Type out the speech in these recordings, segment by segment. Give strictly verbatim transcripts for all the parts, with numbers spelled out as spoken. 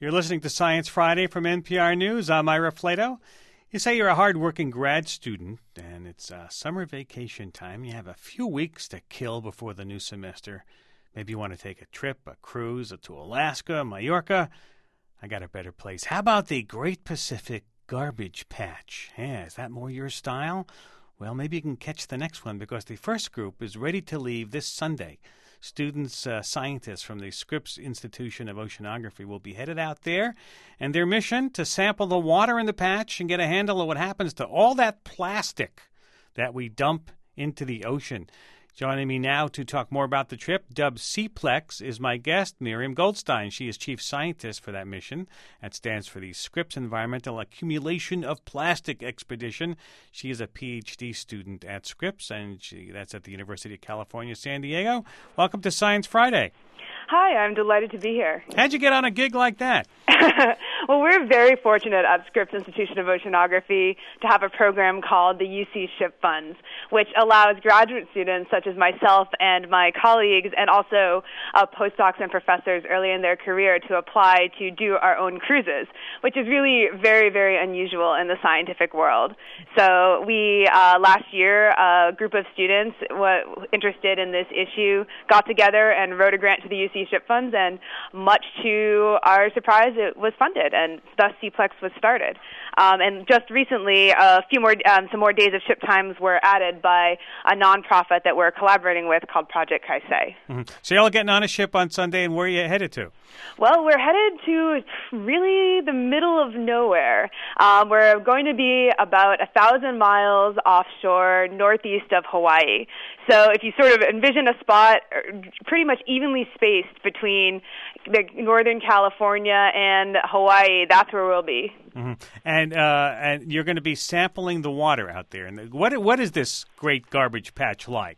You're listening to Science Friday from N P R News. I'm Ira Flato. You say you're a hard-working grad student, and it's uh, summer vacation time. You have a few weeks to kill before the new semester. Maybe you want to take a trip, a cruise to Alaska, Mallorca. I got a better place. How about the Great Pacific Garbage Patch? Yeah, is that more your style? Well, maybe you can catch the next one because the first group is ready to leave this Sunday. Students, uh, scientists from the Scripps Institution of Oceanography will be headed out there, and their mission to sample the water in the patch and get a handle of what happens to all that plastic that we dump into the ocean. Joining me now to talk more about the trip, dubbed SEAPLEX, is my guest, Miriam Goldstein. She is chief scientist for that mission. That stands for the Scripps Environmental Accumulation of Plastic Expedition. She is a P H D student at Scripps, and she, that's at the University of California, San Diego. Welcome to Science Friday. Hi, I'm delighted to be here. How'd you get on a gig like that? Well, we're very fortunate at Scripps Institution of Oceanography to have a program called the U C Ship Funds, which allows graduate students such as myself and my colleagues and also uh, postdocs and professors early in their career to apply to do our own cruises, which is really very, very unusual in the scientific world. So we, uh, last year, a group of students w- interested in this issue got together and wrote a grant to the U C Ship Funds, and much to our surprise, it was funded, and thus SEAPLEX was started. Um, and just recently, a few more, um, some more days of ship times were added by a nonprofit that we're collaborating with called Project Kaisei. Mm-hmm. So you're all getting on a ship on Sunday, and where are you headed to? Well, we're headed to really the middle of nowhere. Um, we're going to be about a thousand miles offshore, northeast of Hawaii. So if you sort of envision a spot pretty much evenly spaced between the Northern California and Hawaii, that's where we'll be. Mm-hmm. And uh, and you're going to be sampling the water out there. And what what is this great garbage patch like?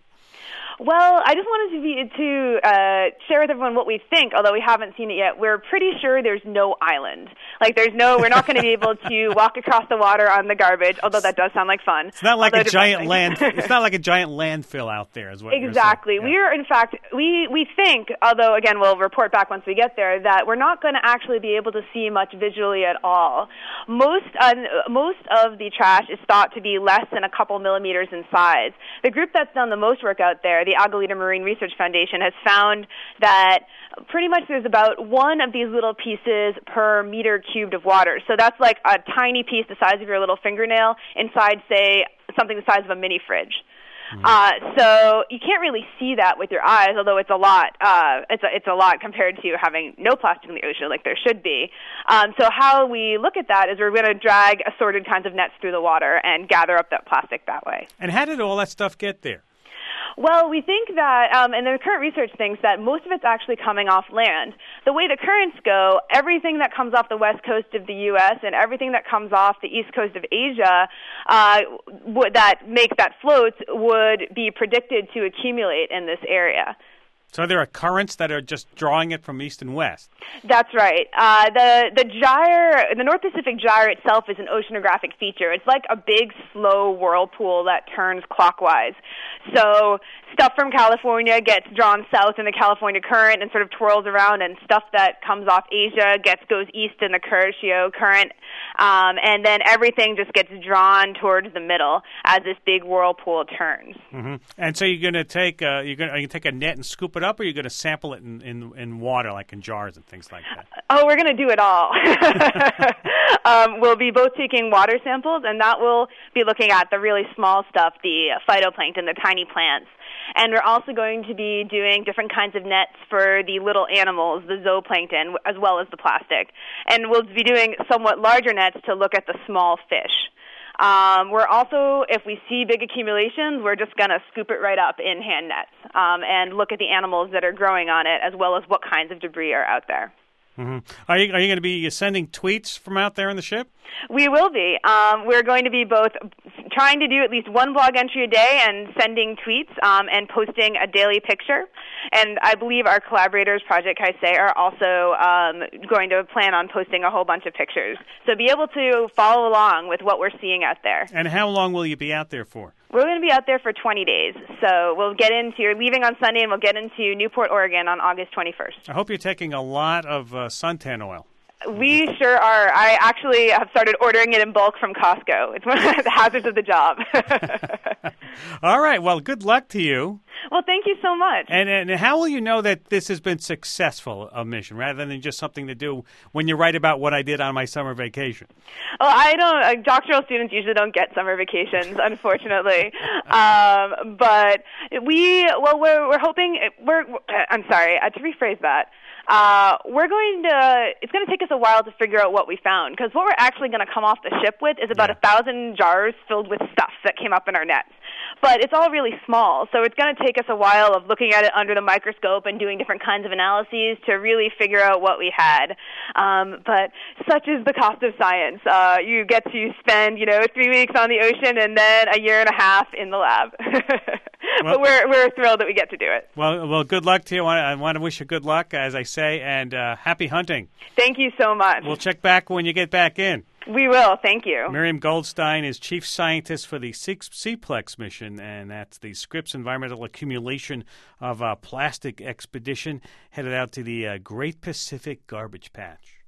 Well, I just wanted to be to uh, share with everyone what we think, although we haven't seen it yet. We're pretty sure there's no island. Like, there's no, we're not going to be able to walk across the water on the garbage, although that does sound like fun. It's not like although a giant land. It's not like a giant landfill out there, is what exactly. You're saying. Yeah. We are, in fact, we we think, although again we'll report back once we get there, that we're not going to actually be able to see much visually at all. Most uh, most of the trash is thought to be less than a couple millimeters in size. The group that's done the most work out there, the Aguilita Marine Research Foundation, has found that pretty much there's about one of these little pieces per meter cubed of water. So that's like a tiny piece the size of your little fingernail inside, say, something the size of a mini fridge. Mm. Uh, so you can't really see that with your eyes, although it's a lot. Uh, it's a, it's a lot compared to having no plastic in the ocean, like there should be. Um, so how we look at that is we're going to drag assorted kinds of nets through the water and gather up that plastic that way. And how did all that stuff get there? Well, we think that, um, and the current research thinks that most of it's actually coming off land. The way the currents go, everything that comes off the west coast of the U S and everything that comes off the east coast of Asia uh, w- that makes that floats would be predicted to accumulate in this area. So there are currents that are just drawing it from east and west. That's right. Uh, the the gyre, the North Pacific Gyre itself is an oceanographic feature. It's like a big, slow whirlpool that turns clockwise. So stuff from California gets drawn south in the California current and sort of twirls around, and stuff that comes off Asia gets goes east in the Kuroshio current, um, and then everything just gets drawn towards the middle as this big whirlpool turns. Mm-hmm. And so you're going to take uh, you're going to take a net and scoop it up, or you're going to sample it in, in, in water, like in jars and things like that? Oh, we're going to do it all. um, we'll be both taking water samples, and that will be looking at the really small stuff, the phytoplankton, the tiny plants. And we're also going to be doing different kinds of nets for the little animals, the zooplankton, as well as the plastic. And we'll be doing somewhat larger nets to look at the small fish. Um, we're also, if we see big accumulations, we're just going to scoop it right up in hand nets um, and look at the animals that are growing on it, as well as what kinds of debris are out there. Mm-hmm. Are you, are you going to be sending tweets from out there on the ship? We will be. Um, we're going to be both trying to do at least one blog entry a day and sending tweets um, and posting a daily picture. And I believe our collaborators, Project Kaisei, are also um, going to plan on posting a whole bunch of pictures. So be able to follow along with what we're seeing out there. And how long will you be out there for? We're going to be out there for twenty days. So we'll get into, you're leaving on Sunday, and we'll get into Newport, Oregon on August twenty-first. I hope you're taking a lot of uh, suntan oil. We sure are. I actually have started ordering it in bulk from Costco. It's one of the hazards of the job. All right. Well, good luck to you. Well, thank you so much. And and how will you know that this has been successful, a mission, rather than just something to do when you write about what I did on my summer vacation? Well, I don't. Uh, doctoral students usually don't get summer vacations, unfortunately. um, but we, well, we're we're hoping. We're. I'm sorry uh, to rephrase that. Uh, we're going to, it's going to take us a while to figure out what we found, because what we're actually going to come off the ship with is about a yeah. thousand jars filled with stuff that came up in our nets. But it's all really small, so it's going to take us a while of looking at it under the microscope and doing different kinds of analyses to really figure out what we had. Um, but such is the cost of science. Uh, you get to spend, you know, three weeks on the ocean and then a year and a half in the lab. Well, but we're we're thrilled that we get to do it. Well, well, good luck to you. I want to, I want to wish you good luck, as I say, and uh, happy hunting. Thank you so much. We'll check back when you get back in. We will. Thank you. Miriam Goldstein is chief scientist for the CPLEX mission, and that's the Scripps Environmental Accumulation of uh, Plastic Expedition, headed out to the uh, Great Pacific Garbage Patch.